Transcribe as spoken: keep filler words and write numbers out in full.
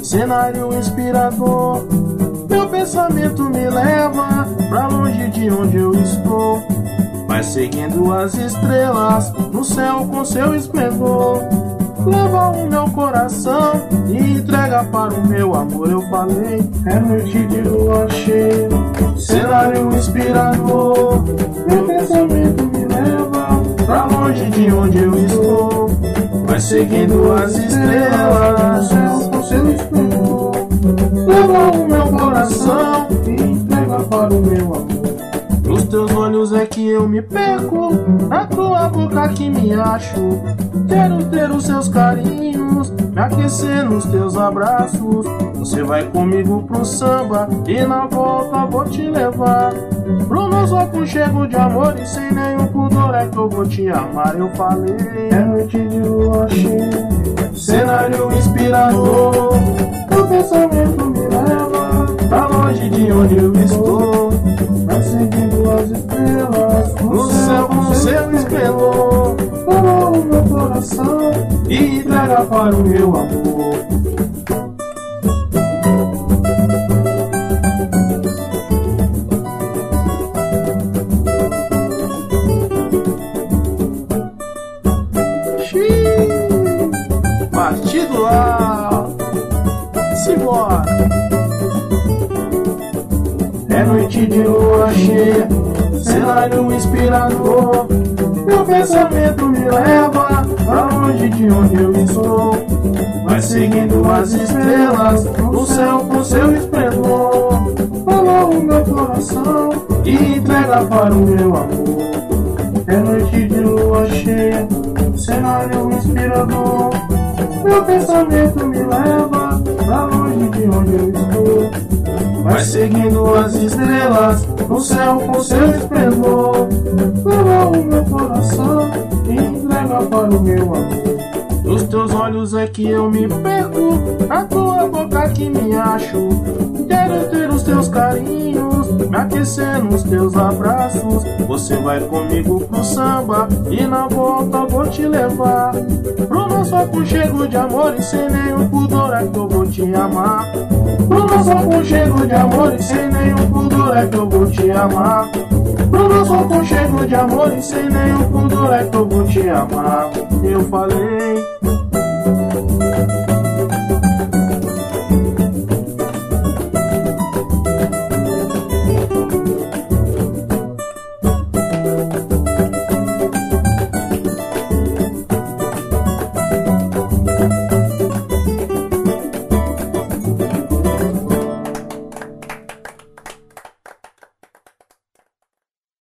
cenário inspirador. Meu pensamento me leva pra longe de onde eu estou, vai seguindo as estrelas no céu com seu esplendor. Leva o meu coração e entrega para o meu amor. Eu falei, é noite de lua cheia, cenário inspirador. Meu pensamento me leva pra longe de onde eu estou, vai seguindo as estrelas no céu com seu esplendor. Leva o meu coração e entrega para o meu amor. Nos teus olhos é que eu me perco, na tua boca que me acho. Quero ter os seus carinhos, me aquecer nos teus abraços. Você vai comigo pro samba e na volta vou te levar pro nosso aconchego de amor, e sem nenhum pudor é que eu vou te amar. Eu falei, é noite de lua cheia, cenário inspirador. Meu pensamento me leva pra longe de onde eu estou, vai seguindo as estrelas no céu com seu esplendor. Leva o meu coração e entrega para o meu amor. Xiii, partido alto, simbora. É noite de lua cheia, cenário inspirador. Meu pensamento me leva pra longe de onde eu estou, vai seguindo as estrelas no céu com seu esplendor. Leva o meu coração e entrega para o meu amor. É noite de lua cheia, cenário inspirador. Meu pensamento me leva pra longe de onde eu estou, vai seguindo as estrelas no céu com seu esplendor. Leva o meu coração e entrega para o meu amor. Nos teus olhos é que eu me perco, na tua boca que me acho. Quero ter os teus carinhos, me aquecer nos teus abraços. Você vai comigo pro samba e na volta vou te levar pro nosso aconchego de amor, e sem nenhum pudor é que eu vou te amar. Pro nosso aconchego de amor, e sem nenhum pudor é que eu vou te amar. Pro nosso aconchego de amor, e sem nenhum pudor é que eu vou te amar. Eu falei,